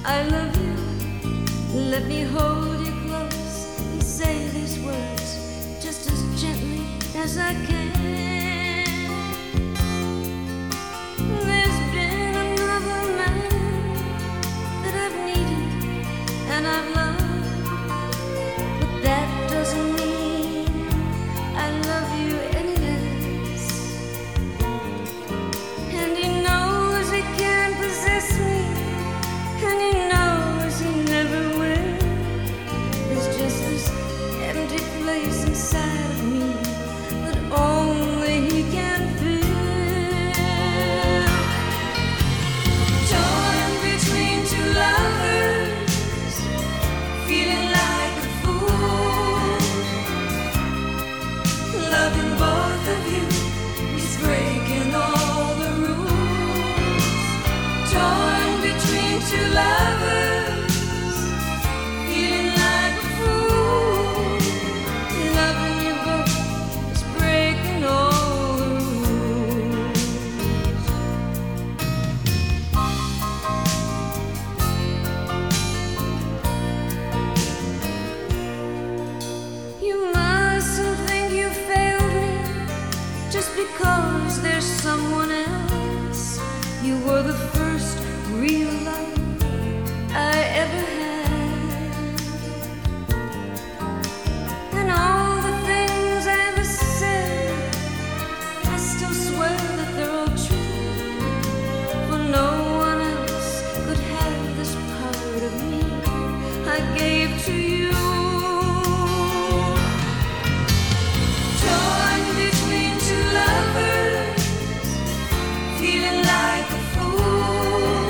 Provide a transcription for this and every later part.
I love you. Let me hold you close and say these words just as gently as I can. There's been another man that I've needed and I've loved, but that doesn't mean I love you any less. And he knows he can't possess me, and he knows he never will. There's just this empty place inside of me that only he can fill. Torn between two lovers, feeling like a fool. Loving both of you is breaking all the rules. Torn between two lovers, feeling like a fool. Loving you both is breaking all the rules. You mustn't think you failed me just because there's someone else. You were the first real love I ever had, and all the things I ever said, I still swear that they're all true. For no one else could have this part of me I gave to you. Torn between two lovers, feeling like a fool.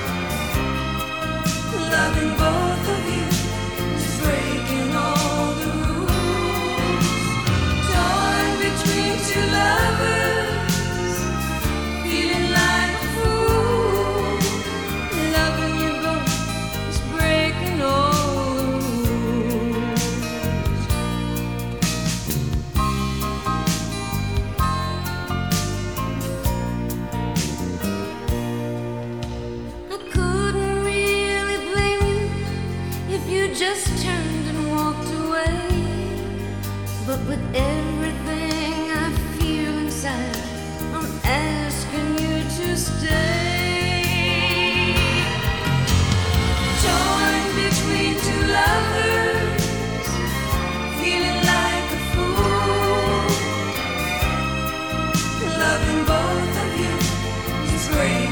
Loving both of you is breaking all the rules. Torn between two lovers, feeling like a fool. Loving you both is breaking all the rules. I couldn't really blame you if you just turned and walked away. But with everything I feel inside, I'm asking you to stay. Torn between two lovers, feeling like a fool. Loving both of you is great.